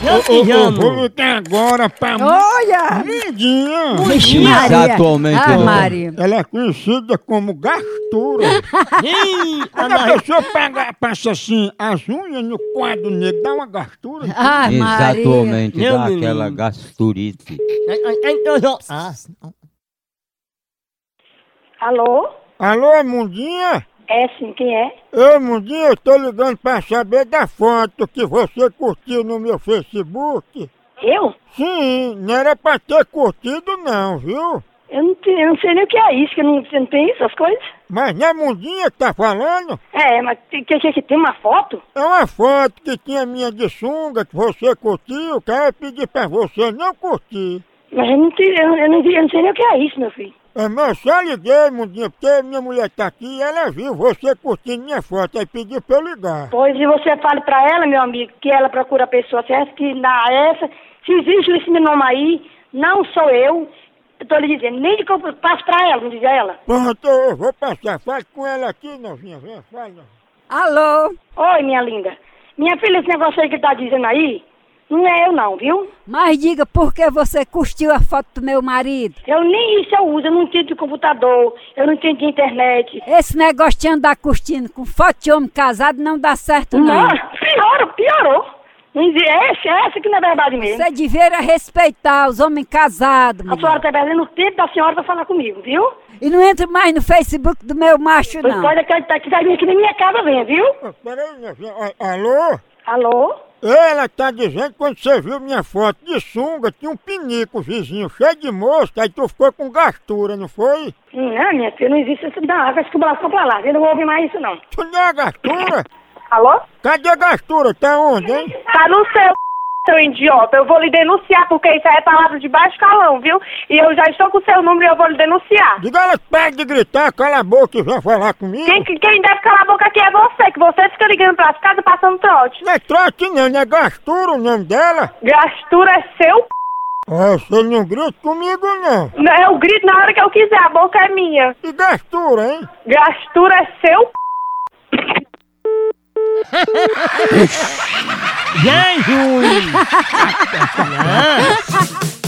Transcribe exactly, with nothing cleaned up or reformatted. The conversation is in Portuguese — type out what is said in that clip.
gaguejando. Vou ligar agora pra Olha! Mundinha. Vixe, Maria. Atualmente Ai, não. Maria. Ela é conhecida como gastura. Ih, Quando a pessoa pega, passa assim, as unhas no quadro negro, dá uma gastura. Ai, Maria. Exatamente, Meu dá menino. aquela gasturite. Ah, Alô? Alô, Mundinha? É sim, quem é? Ei, Mundinha, eu tô ligando pra saber da foto que você curtiu no meu Facebook. Eu? Sim, não era pra ter curtido não, viu? Eu não, te- eu não sei nem o que é isso, que eu não, você não tem essas coisas. Mas não é Mundinha que tá falando? É, mas tem que, que, que tem uma foto? É uma foto que tinha minha de sunga, que você curtiu, que eu pedi pra você não curtir. Mas eu não, te, eu, eu, não, vi- eu não sei nem o que é isso, meu filho. É, mas eu só liguei, Mundinha, porque minha mulher tá aqui e ela viu você curtindo minha foto, aí pediu pra eu ligar. Pois e você fale pra ela, meu amigo, que ela procura a pessoa certa, que dá essa. Se existe esse meu nome aí, não sou eu. Eu tô lhe dizendo, nem de que eu passo pra ela, não diz a ela. Pronto, eu vou passar, fale com ela aqui, novinha, vem, fala. Alô? Oi, minha linda. Minha filha, esse negócio aí que tá dizendo aí, não é eu não, viu? Mas diga por que você curtiu a foto do meu marido? Eu nem isso eu uso, eu não entendo de computador, eu não entendo de internet. Esse negócio de andar curtindo com foto de homem casado não dá certo, não. Não, piorou, piorou. Não exi- É essa, é essa que não é verdade mesmo. Você devia respeitar os homens casados, A menina. senhora tá perdendo o tempo da senhora pra falar comigo, viu? E não entra mais no Facebook do meu macho, Pois não. pode acreditar que vai vir aqui na minha casa, vem, viu? Oh, peraí, novinha, ó, alô? Alô? Ela tá dizendo que quando você viu minha foto de sunga, tinha um pinico vizinho cheio de mosca, aí tu ficou com gastura, não foi? Não, minha filha, não existe isso. Não, vai escubar pra lá, eu não vou ouvir mais isso, não. Tu não é gastura? Alô? Cadê a gastura? Tá onde, hein? Tá no seu, seu idiota. Eu vou lhe denunciar, porque isso aí é palavra de baixo calão, viu? E eu já estou com o seu número e eu vou lhe denunciar. Diga ela, pega de gritar, cala a boca e vem falar comigo. Quem, quem deve calar a boca aqui é você, que você fica ligando pras casas passando trote. Não é trote não, não é gastura o nome dela? Gastura é seu p... Ah, você não grita comigo não. Não, eu grito na hora que eu quiser, a boca é minha. E gastura, hein? Gastura é seu p... gente!